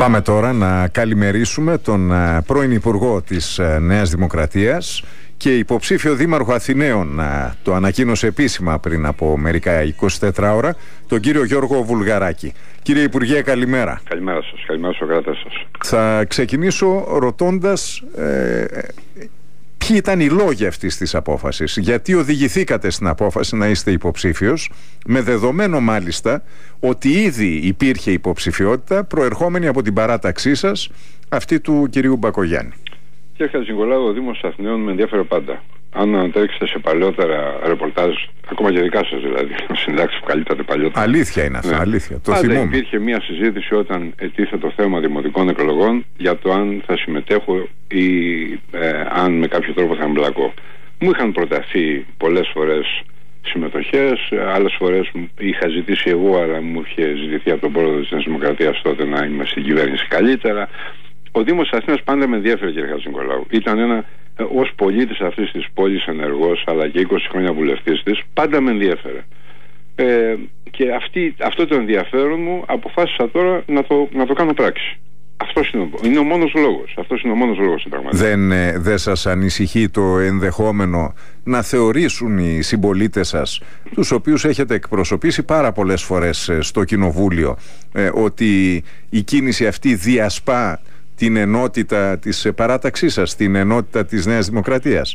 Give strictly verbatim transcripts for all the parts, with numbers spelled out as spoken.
Πάμε τώρα να καλημερίσουμε τον πρώην Υπουργό της Νέας Δημοκρατίας και υποψήφιο Δήμαρχο Αθηναίων, το ανακοίνωσε επίσημα πριν από μερικά είκοσι τέσσερις ώρα, τον κύριο Γιώργο Βουλγαράκη. Κύριε Υπουργέ, καλημέρα. Καλημέρα σας, καλημέρα στους ακροατές σας. Θα ξεκινήσω ρωτώντας ε, ποιοι ήταν οι λόγοι αυτής της απόφασης, γιατί οδηγηθήκατε στην απόφαση να είστε υποψήφιος, με δεδομένο μάλιστα ότι ήδη υπήρχε υποψηφιότητα προερχόμενη από την παράταξή σας, αυτή του κυρίου Μπακογιάννη. Κύριε Χατζηνικολάου, ο Δήμος Αθηναίων με ενδιαφέρει πάντα. Αν ανατρέξετε σε παλαιότερα ρεπορτάζ, ακόμα και δικά σας δηλαδή, συντάξεις που καλύπτατε παλιότερα. Αλήθεια είναι αυτό, ναι. Αλήθεια. Το πάντα θυμούμαι. Υπήρχε μια συζήτηση όταν ετίθε το θέμα δημοτικών εκλογών για το αν θα συμμετέχω ή ε, αν με κάποιο τρόπο θα εμπλακώ. Μου είχαν προταθεί πολλές φορές συμμετοχές, άλλες φορές είχα ζητήσει εγώ, αλλά μου είχε ζητηθεί από τον πρόεδρο της Νέας Δημοκρατίας τότε να είμαι στην κυβέρνηση καλύτερα. Ο Δήμος Αθήνας πάντα με ενδιαφέρει, κύριε Χατζηνικολάου. Ήταν ένα, ως πολίτης αυτής της πόλης ενεργός, αλλά και είκοσι χρόνια βουλευτής της, πάντα με ενδιαφέρε. Ε, και αυτή, αυτό το ενδιαφέρον μου αποφάσισα τώρα να το, να το κάνω πράξη. Αυτός είναι, είναι ο μόνος λόγος. Αυτός είναι ο μόνος λόγος, πραγματικά. Δεν, ε, δεν σας ανησυχεί το ενδεχόμενο να θεωρήσουν οι συμπολίτες σας, τους οποίους έχετε εκπροσωπήσει πάρα πολλές φορές στο Κοινοβούλιο, ε, ότι η κίνηση αυτή διασπά την ενότητα της παράταξής σας, την ενότητα της Νέας Δημοκρατίας?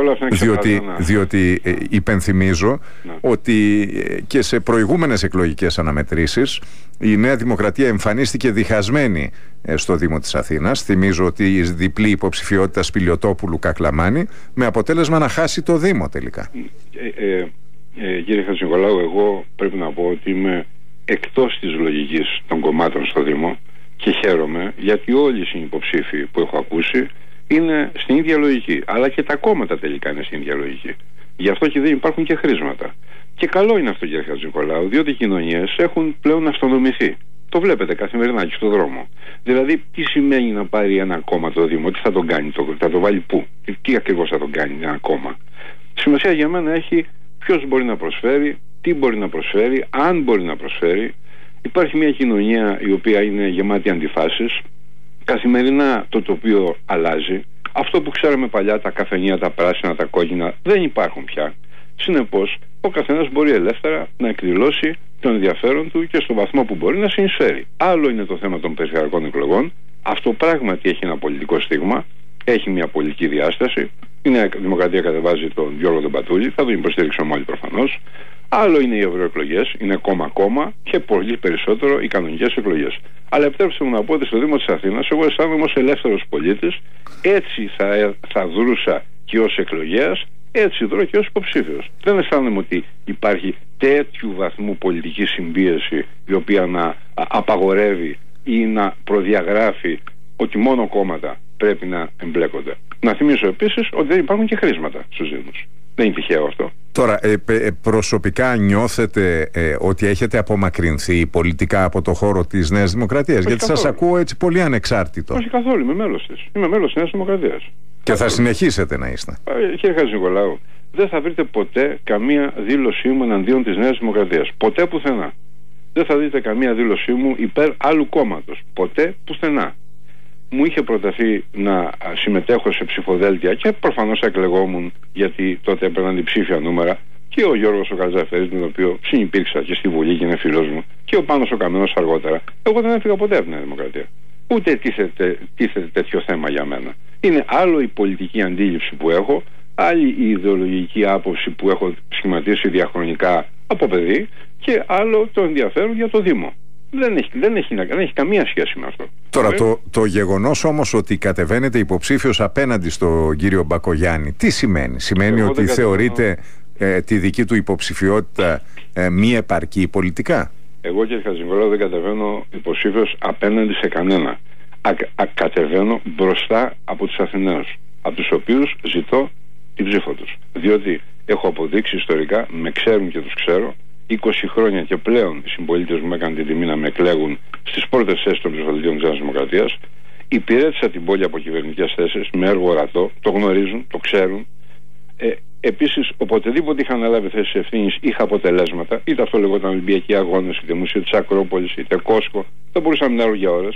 Διότι, διότι ε, υπενθυμίζω ναι. ότι ε, και σε προηγούμενες εκλογικές αναμετρήσεις η Νέα Δημοκρατία εμφανίστηκε διχασμένη ε, στο Δήμο της Αθήνας. Θυμίζω ότι η διπλή υποψηφιότητα Σπηλιοτόπουλου Κακλαμάνη, με αποτέλεσμα να χάσει το Δήμο τελικά. Ε, ε, ε, κύριε Χατζηνικολάου, εγώ πρέπει να πω ότι είμαι εκτός της λογικής των κομμάτων στο Δήμο. Και χαίρομαι γιατί όλοι οι συνυποψήφοι που έχω ακούσει είναι στην ίδια λογική. Αλλά και τα κόμματα τελικά είναι στην ίδια λογική. Γι' αυτό και δεν υπάρχουν και χρήσματα. Και καλό είναι αυτό, κύριε Χατζηνικολάου, διότι οι κοινωνίες έχουν πλέον αυτονομηθεί. Το βλέπετε καθημερινά και στον δρόμο. Δηλαδή, τι σημαίνει να πάρει ένα κόμμα το Δήμο, τι θα τον κάνει, το, θα το βάλει πού, τι, τι ακριβώς θα τον κάνει ένα κόμμα. Σημασία για μένα έχει ποιος μπορεί να προσφέρει, τι μπορεί να προσφέρει, αν μπορεί να προσφέρει. Υπάρχει μια κοινωνία η οποία είναι γεμάτη αντιφάσεις. Καθημερινά το τοπίο αλλάζει. Αυτό που ξέραμε παλιά, τα καφενεία, τα πράσινα, τα κόκκινα, δεν υπάρχουν πια. Συνεπώς, ο καθένας μπορεί ελεύθερα να εκδηλώσει τον ενδιαφέρον του και στον βαθμό που μπορεί να συνεισφέρει. Άλλο είναι το θέμα των περιφερειακών εκλογών. Αυτό πράγματι έχει ένα πολιτικό στίγμα, έχει μια πολιτική διάσταση. Η Νέα Δημοκρατία κατεβάζει τον Γιώργο τον Πατούλη, θα τον υποστηρίξουμε όλοι προφανώς. Άλλο είναι οι ευρωεκλογές, είναι κόμμα-κόμμα και πολύ περισσότερο οι κανονικές εκλογές. Αλλά επιτρέψτε μου να πω ότι στο Δήμο της Αθήνας εγώ αισθάνομαι ως ελεύθερος πολίτης, έτσι θα, θα δρούσα και ως εκλογέας, έτσι δρώ και ως υποψήφιος. Δεν αισθάνομαι ότι υπάρχει τέτοιου βαθμού πολιτική συμπίεση η οποία να απαγορεύει ή να προδιαγράφει ότι μόνο κόμματα πρέπει να εμπλέκονται. Να θυμίσω επίσης ότι δεν υπάρχουν και χρήσματα στους Δήμους. Δεν είναι τυχαίο αυτό. Τώρα, ε, ε, προσωπικά νιώθετε ε, ότι έχετε απομακρυνθεί πολιτικά από το χώρο της Νέας Δημοκρατίας? Όχι, γιατί καθόλου. Σας ακούω έτσι πολύ ανεξάρτητο. Όχι καθόλου, είμαι μέλος της. Είμαι μέλος της Νέας Δημοκρατίας. Και καθόλου. Θα συνεχίσετε να είστε. Ε, κύριε Χατζηνικολάου, δεν θα βρείτε ποτέ καμία δήλωσή μου εναντίον της Νέας Δημοκρατίας. Ποτέ πουθενά. Δεν θα δείτε καμία δήλωσή μου υπέρ άλλου κόμματος. Ποτέ πουθενά. Μου είχε προταθεί να συμμετέχω σε ψηφοδέλτια και προφανώς εκλεγόμουν, γιατί τότε έπαιρναν διψήφια νούμερα, και ο Γιώργος ο Καλτζαφέρης, με τον οποίο συνυπήρξα και στη Βουλή και είναι φίλος μου, και ο Πάνος ο Καμένος αργότερα. Εγώ δεν έφυγα ποτέ από την Νέα Δημοκρατία. Ούτε τίθεται, τίθεται τέτοιο θέμα για μένα. Είναι άλλο η πολιτική αντίληψη που έχω, άλλη η ιδεολογική άποψη που έχω σχηματίσει διαχρονικά από παιδί, και άλλο το ενδιαφέρον για το Δήμο. Δεν έχει, δεν, έχει, δεν έχει καμία σχέση με αυτό. Τώρα, το, το γεγονός όμως ότι κατεβαίνετε υποψήφιος απέναντι στον κύριο Μπακογιάννη, τι σημαίνει? Σημαίνει Εγώ ότι θεωρείτε ε, τη δική του υποψηφιότητα ε, μη επαρκή πολιτικά? Εγώ, κύριε Χατζηνικολάου, δεν κατεβαίνω υποψήφιος απέναντι σε κανένα. Α, α, κατεβαίνω μπροστά από τους Αθηναίους, από τους οποίους ζητώ την ψήφο τους. Διότι έχω αποδείξει ιστορικά, με ξέρουν και τους ξέρω, είκοσι χρόνια και πλέον οι συμπολίτες μου έκαναν την τιμή να με εκλέγουν στις πρώτες θέσεις των ψηφοδελτίων της Νέας Δημοκρατίας. Υπηρέτησα την πόλη από κυβερνητικές θέσεις με έργο ορατό, το γνωρίζουν, το ξέρουν. Ε, Επίσης, οποτεδήποτε είχα αναλάβει θέσεις ευθύνης, είχα αποτελέσματα, είτε αυτό λεγόταν Ολυμπιακοί Αγώνες, είτε Μουσείο της Ακρόπολης, είτε Κόσκο, δεν μπορούσα να μιλάω για ώρες.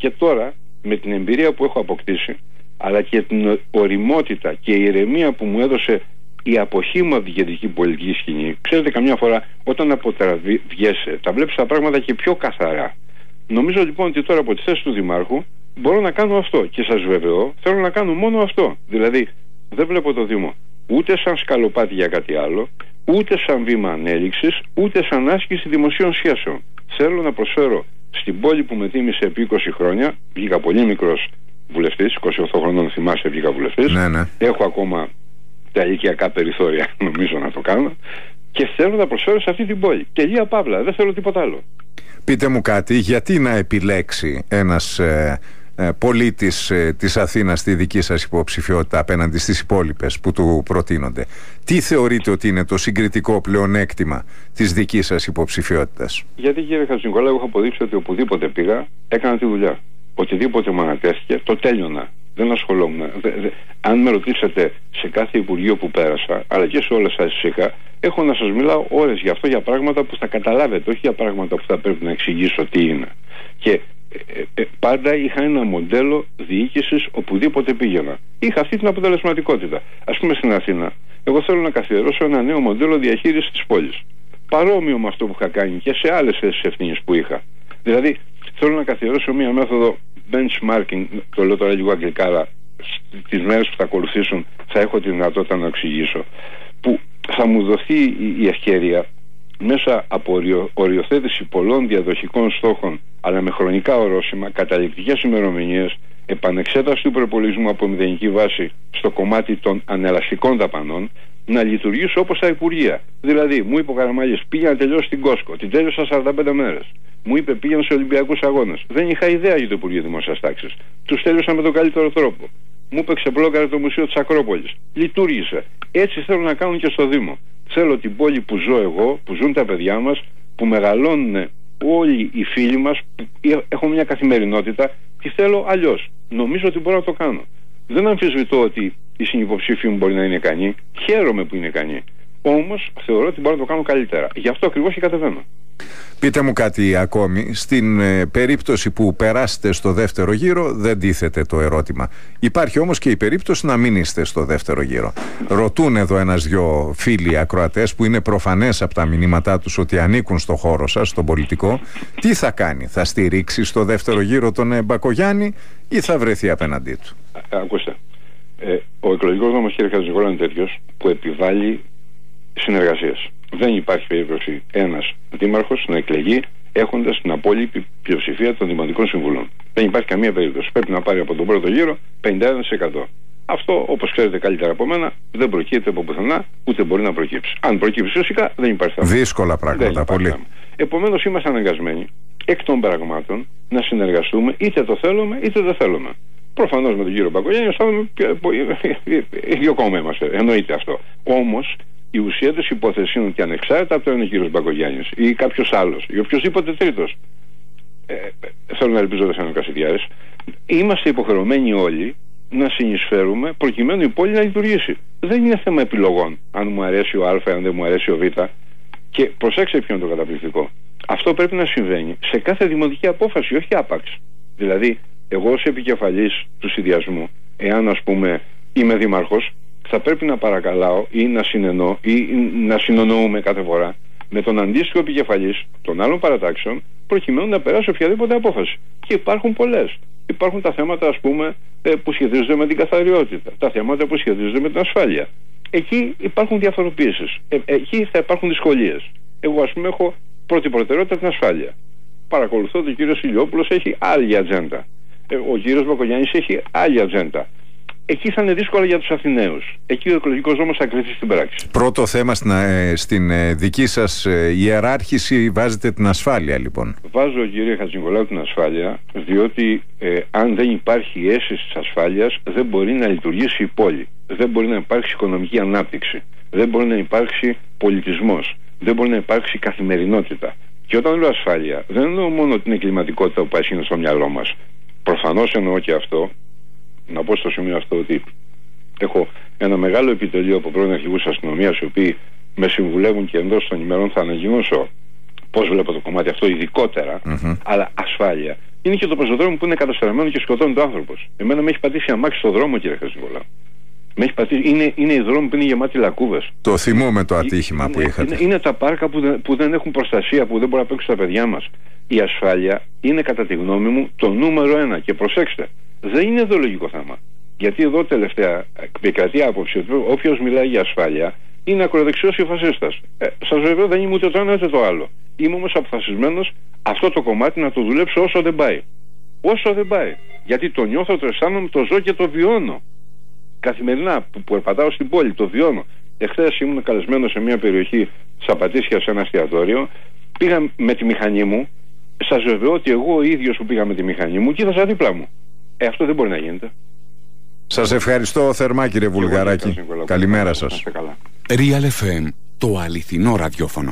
Και τώρα, με την εμπειρία που έχω αποκτήσει, αλλά και την ωριμότητα και η ηρεμία που μου έδωσε η αποχή μου από την κεντρική πολιτική σκηνή, ξέρετε, καμιά φορά όταν αποτραβιέσαι, τα βλέπεις τα πράγματα και πιο καθαρά. Νομίζω λοιπόν ότι τώρα από τη θέση του Δημάρχου μπορώ να κάνω αυτό. Και σας βεβαιώ, θέλω να κάνω μόνο αυτό. Δηλαδή, δεν βλέπω το Δήμο ούτε σαν σκαλοπάτι για κάτι άλλο, ούτε σαν βήμα ανέλυξης, ούτε σαν άσκηση δημοσίων σχέσεων. Θέλω να προσφέρω στην πόλη που με τίμησε επί είκοσι χρόνια, βγήκα πολύ μικρός βουλευτής, είκοσι οκτώ χρονών θυμάστε βγήκα βουλευτής, ναι, ναι. Έχω ακόμα τα ηλικιακά περιθώρια νομίζω να το κάνω, και θέλω να προσφέρω σε αυτή την πόλη. Τελεία παύλα, δεν θέλω τίποτα άλλο. Πείτε μου κάτι, γιατί να επιλέξει ένας ε, ε, πολίτης ε, της Αθήνας τη δική σας υποψηφιότητα απέναντι στις υπόλοιπες που του προτείνονται? Τι θεωρείτε ότι είναι το συγκριτικό πλεονέκτημα της δικής σας υποψηφιότητας? Γιατί, κύριε Χατζηνικολάου, έχω αποδείξει ότι οπουδήποτε πήγα έκανα τη δουλειά. Οτιδήποτε μου ανατέθηκε το τέλειωνα. Δεν ασχολόμουν. Δε, δε, αν με ρωτήσετε σε κάθε υπουργείο που πέρασα, αλλά και σε όλες τις ΣΥΚΑ, έχω να σας μιλάω ώρες γι' αυτό, για πράγματα που θα καταλάβετε, όχι για πράγματα που θα πρέπει να εξηγήσω τι είναι. Και ε, ε, πάντα είχα ένα μοντέλο διοίκησης οπουδήποτε πήγαινα. Είχα αυτή την αποτελεσματικότητα. Ας πούμε στην Αθήνα, εγώ θέλω να καθιερώσω ένα νέο μοντέλο διαχείρισης της πόλης. Παρόμοιο με αυτό που είχα κάνει και σε άλλες θέσεις ευθύνης που είχα. Δηλαδή, θέλω να καθιερώσω μια μέθοδο benchmarking, το λέω τώρα λίγο αγγλικά, αλλά τις μέρες που θα ακολουθήσουν θα έχω τη δυνατότητα να εξηγήσω, που θα μου δοθεί η ευκαιρία μέσα από οριοθέτηση πολλών διαδοχικών στόχων, αλλά με χρονικά ορόσημα, καταληκτικές ημερομηνίες, επανεξέταση του προπολογισμού από μηδενική βάση στο κομμάτι των ανελαστικών δαπανών, να λειτουργήσω όπως τα Υπουργεία. Δηλαδή, μου είπε ο Καραμαλής, πήγα να τελειώσει την Κόσκο, την τέλειωσα σαράντα πέντε μέρες. Μου είπε, πήγαινε σε Ολυμπιακούς Αγώνες. Δεν είχα ιδέα για το Υπουργείο Δημόσιας Τάξης. Τους τέλειωσα με τον καλύτερο τρόπο. Μου είπε, ξεπλόκαρε το Μουσείο της Ακρόπολης. Λειτουργήσε. Έτσι θέλω να κάνουν και στο Δήμο. Θέλω την πόλη που ζω εγώ, που ζουν τα παιδιά μας, που μεγαλώνουν όλοι οι φίλοι μας, που έχουν μια καθημερινότητα, τη θέλω αλλιώς. Νομίζω ότι μπορώ να το κάνω. Δεν αμφισβητώ ότι η συνυποψήφοι μου μπορεί να είναι ικανή. Χαίρομαι που είναι ικανή. Όμως θεωρώ ότι μπορώ να το κάνω καλύτερα. Γι' αυτό ακριβώς και κατεβαίνω. Πείτε μου κάτι ακόμη. Στην ε, περίπτωση που περάσετε στο δεύτερο γύρο, δεν τίθεται το ερώτημα. Υπάρχει όμως και η περίπτωση να μην είστε στο δεύτερο γύρο. Ρωτούν εδώ ένας-δυο φίλοι ακροατές, που είναι προφανές από τα μηνύματά τους ότι ανήκουν στο χώρο σας, στον πολιτικό. Τι θα κάνει, θα στηρίξει στο δεύτερο γύρο τον ε, Μπακογιάννη ή θα βρεθεί απέναντί του? Α, ακούστε. Ε, ο εκλογικός νόμος, κύριε Χατζηνικολάου, είναι τέτοιος που επιβάλλει συνεργασίες. Δεν υπάρχει περίπτωση ένας δήμαρχος να εκλεγεί έχοντας την απόλυτη πλειοψηφία των δημοτικών συμβουλών. Δεν υπάρχει καμία περίπτωση. Πρέπει να πάρει από τον πρώτο γύρο πενήντα ένα τοις εκατό. Αυτό, όπως ξέρετε καλύτερα από μένα, δεν προκύπτει από πουθενά, ούτε μπορεί να προκύψει. Αν προκύψει φυσικά, δεν υπάρχει θέμα. Δύσκολα πράγματα, πολύ. Επομένως, είμαστε αναγκασμένοι εκ των πραγμάτων να συνεργαστούμε, είτε το θέλουμε είτε δεν θέλουμε. Προφανώς με τον κύριο Μπακογιάννη αισθάνομαι ίδιο κόμμα είμαστε. Εννοείται αυτό. Όμως, η ουσία της υπόθεσης είναι ότι ανεξάρτητα από το είναι ο κύριος Μπακογιάννης ή κάποιος άλλος ή οποιοδήποτε τρίτος, ε, θέλω να ελπίζω δεν θα είναι ο Κασιδιάρης, είμαστε υποχρεωμένοι όλοι να συνεισφέρουμε προκειμένου η πόλη να λειτουργήσει. Δεν είναι θέμα επιλογών, αν μου αρέσει ο Α, αν δεν μου αρέσει ο Β. Και προσέξτε ποιο είναι το καταπληκτικό. Αυτό πρέπει να συμβαίνει σε κάθε δημοτική απόφαση, όχι άπαξ. Δηλαδή, εγώ ως επικεφαλής του συνδυασμού, εάν ας πούμε είμαι δήμαρχος, θα πρέπει να παρακαλάω ή να συνενώ ή να συνονοούμε κάθε φορά με τον αντίστοιχο επικεφαλής των άλλων παρατάξεων, προκειμένου να περάσει οποιαδήποτε απόφαση. Και υπάρχουν πολλές. Υπάρχουν τα θέματα, ας πούμε, που σχετίζονται με την καθαριότητα, τα θέματα που σχετίζονται με την ασφάλεια. Εκεί υπάρχουν διαφοροποιήσεις. Ε, εκεί θα υπάρχουν δυσκολίες. Εγώ, ας πούμε, έχω πρώτη προτεραιότητα την ασφάλεια. Παρακολουθώ ότι ο κύριος Ηλιόπουλος έχει άλλη ατζέντα. Ε, ο κύριος Μπακογιάννης έχει άλλη ατζέντα. Εκεί θα είναι δύσκολο για τους Αθηναίους. Εκεί ο εκλογικός νόμος θα κρυφτεί στην πράξη. Πρώτο θέμα στην, ε, στην ε, δική σας ε, ιεράρχηση βάζετε την ασφάλεια, λοιπόν. Βάζω, κύριε Χατζηνικολάου, την ασφάλεια, διότι ε, αν δεν υπάρχει αίσθηση της ασφάλειας, δεν μπορεί να λειτουργήσει η πόλη. Δεν μπορεί να υπάρξει οικονομική ανάπτυξη. Δεν μπορεί να υπάρξει πολιτισμός. Δεν μπορεί να υπάρξει καθημερινότητα. Και όταν λέω ασφάλεια, δεν εννοώ μόνο την εγκληματικότητα που πάει στο μυαλό μας. Προφανώς εννοώ και αυτό. Να πω στο σημείο αυτό ότι έχω ένα μεγάλο επιτελείο από πρώην αρχηγούς αστυνομίας, οι οποίοι με συμβουλεύουν και εντός των ημερών θα ανακοινώσω πώς βλέπω το κομμάτι αυτό ειδικότερα. Mm-hmm. Αλλά ασφάλεια Είναι και το πεζοδρόμιο που είναι καταστραμμένο και σκοτώνει το άνθρωπο. Εμένα με έχει πατήσει αμάξι στο δρόμο, κύριε Χατζηνικολάου. Με έχει πατήσει, είναι, είναι οι δρόμοι που είναι γεμάτοι λακκούβες. Το θυμόμαι το ατύχημα είναι, που είχατε. Είναι, είναι τα πάρκα που δεν, που δεν έχουν προστασία, που δεν μπορούν να παίξουν τα παιδιά μας. Η ασφάλεια είναι, κατά τη γνώμη μου, το νούμερο ένα. Και προσέξτε, δεν είναι ιδεολογικό θέμα. Γιατί εδώ τελευταία επικρατεί άποψη ότι όποιος μιλάει για ασφάλεια είναι ακροδεξιός και φασίστας. Ε, σας βεβαιώ, δεν είμαι ούτε το ένα ούτε το άλλο. Είμαι όμως αποφασισμένος αυτό το κομμάτι να το δουλέψω όσο δεν πάει. Όσο δεν πάει. Γιατί το νιώθω, το αισθάνομαι, το ζω και το βιώνω. Καθημερινά που περπατάω στην πόλη, το βιώνω. Εχθές ήμουν καλεσμένος σε μια περιοχή Σαπατήσια, σε ένα εστιατόριο. Πήγα με τη μηχανή μου. Σας βεβαιώ ότι εγώ ο ίδιος που πήγα με τη μηχανή μου κοίταζα δίπλα μου. Ε, αυτό δεν μπορεί να γίνεται. Σας ευχαριστώ θερμά, κύριε Βουλγαράκη. Καλημέρα σας. Real εφ εμ, το αληθινό ραδιόφωνο.